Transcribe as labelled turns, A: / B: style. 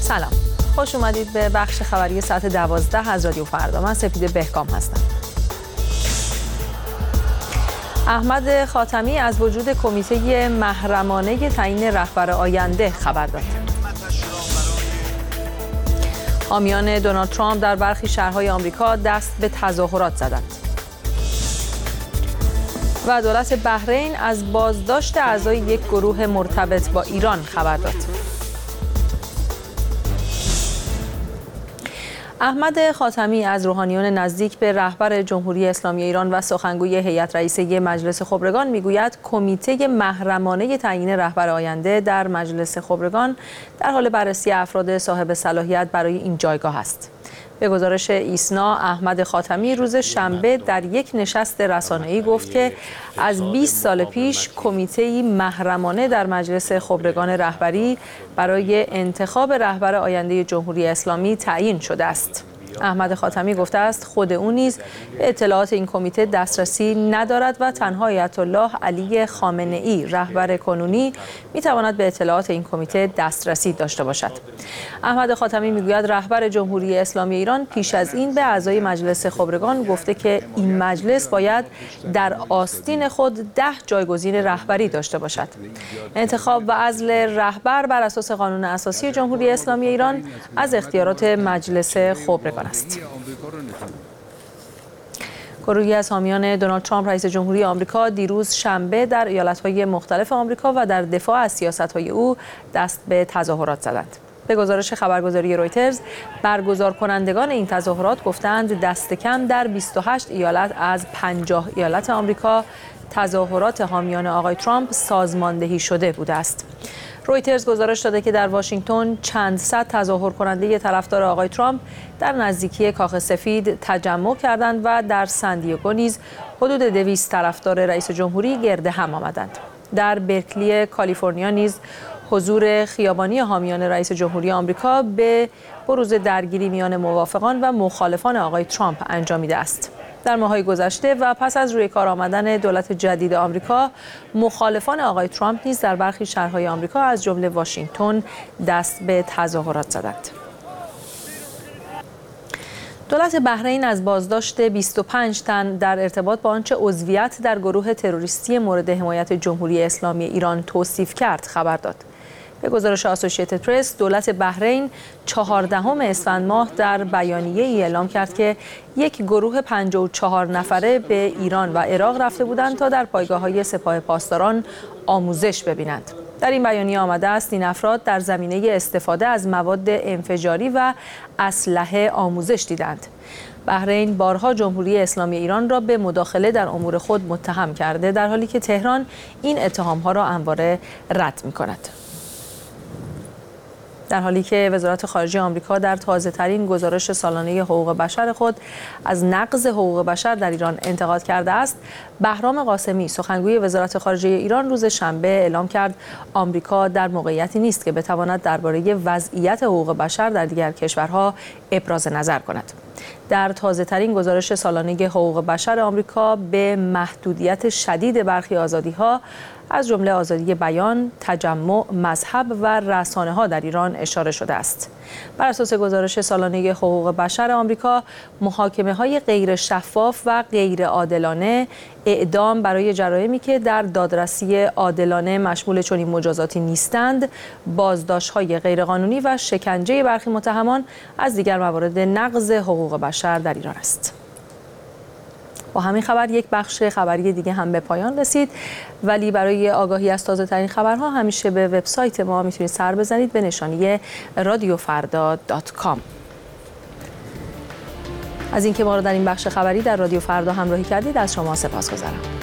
A: سلام، خوش اومدید به بخش خبری ساعت 12 از رادیو فردا. من سپیده بهکام هستم. احمد خاتمی از وجود کمیته محرمانه تعیین رهبر آینده خبر داد. حامیان دونالد ترامپ در برخی شهرهای آمریکا دست به تظاهرات زدند. و دولت بحرین از بازداشت اعضای یک گروه مرتبط با ایران خبر داد. احمد خاتمی از روحانیون نزدیک به رهبر جمهوری اسلامی ایران و سخنگوی هیئت رئیسه مجلس خبرگان میگوید کمیته محرمانه تعیین رهبر آینده در مجلس خبرگان در حال بررسی افراد صاحب صلاحیت برای این جایگاه است. به گزارش ایسنا، احمد خاتمی روز شنبه در یک نشست رسانه‌ای گفت که از 20 سال پیش کمیته محرمانه در مجلس خبرگان رهبری برای انتخاب رهبر آینده جمهوری اسلامی تعیین شده است. احمد خاتمی گفته است خود او نیز به اطلاعات این کمیته دسترسی ندارد و تنها آیت الله علی خامنه‌ای رهبر کنونی میتواند به اطلاعات این کمیته دسترسی داشته باشد. احمد خاتمی میگوید رهبر جمهوری اسلامی ایران پیش از این به اعضای مجلس خبرگان گفته که این مجلس باید در آستین خود 10 جایگزین رهبری داشته باشد. انتخاب و عزل رهبر بر اساس قانون اساسی جمهوری اسلامی ایران از اختیارات مجلس خبرگان است. گروهی از حامیان دونالد ترامپ رئیس جمهوری آمریکا دیروز شنبه در ایالت‌های مختلف آمریکا و در دفاع از سیاست‌های او دست به تظاهرات زدند. به گزارش خبرگزاری رویترز، برگزار کنندگان این تظاهرات گفتند دست کم در 28 ایالت از 50 ایالت آمریکا تظاهرات حامیان آقای ترامپ سازماندهی شده بوده است. رویترز گزارش داده که در واشنگتن چند صد تظاهر کننده طرفدار آقای ترامپ در نزدیکی کاخ سفید تجمع کردند و در سندیگو نیز حدود 200 طرفدار رئیس جمهوری گرد هم آمدند. در برکلی کالیفرنیا نیز حضور خیابانی حامیان رئیس جمهوری آمریکا به بروز درگیری میان موافقان و مخالفان آقای ترامپ انجامیده است. در ماه‌های گذشته و پس از روی کار آمدن دولت جدید آمریکا، مخالفان آقای ترامپ نیز در برخی شهرهای آمریکا از جمله واشنگتن دست به تظاهرات زدند. دولت بحرین از بازداشت 25 تن در ارتباط با آنچه عضویت در گروه تروریستی مورد حمایت جمهوری اسلامی ایران توصیف کرد خبر داد. به گزارش آسوشییتد پرس، دولت بحرین 14 اسفند ماه در بیانیه‌ای اعلام کرد که یک گروه 54 نفره به ایران و عراق رفته بودند تا در پایگاه‌های سپاه پاسداران آموزش ببینند. در این بیانیه آمده است این افراد در زمینه استفاده از مواد انفجاری و اسلحه آموزش دیدند. بحرین بارها جمهوری اسلامی ایران را به مداخله در امور خود متهم کرده، در حالی که تهران این اتهام‌ها را همواره رد می‌کند. در حالی که وزارت خارجه آمریکا در تازه‌ترین گزارش سالانه حقوق بشر خود از نقض حقوق بشر در ایران انتقاد کرده است، بهرام قاسمی سخنگوی وزارت خارجه ایران روز شنبه اعلام کرد آمریکا در موقعیتی نیست که بتواند درباره وضعیت حقوق بشر در دیگر کشورها ابراز نظر کند. در تازه‌ترین گزارش سالانه حقوق بشر آمریکا به محدودیت شدید برخی آزادی‌ها از جمله آزادی بیان، تجمع، مذهب و رسانه‌ها در ایران اشاره شده است. بر اساس گزارش سالانه حقوق بشر آمریکا، محاکمه‌های غیر شفاف و غیر عادلانه، اعدام برای جرایمی که در دادرسی عادلانه مشمول چنین مجازاتی نیستند، بازداشت‌های غیرقانونی و شکنجه برخی متهمان از دیگر موارد نقض حقوق بشر در ایران است. با همین خبر یک بخش خبری دیگه هم به پایان رسید، ولی برای آگاهی از تازه‌ترین خبرها همیشه به وبسایت ما میتونید سر بزنید به نشانی radiofarda.com. از اینکه ما رو در این بخش خبری در رادیو فردا همراهی کردید از شما سپاسگزارم.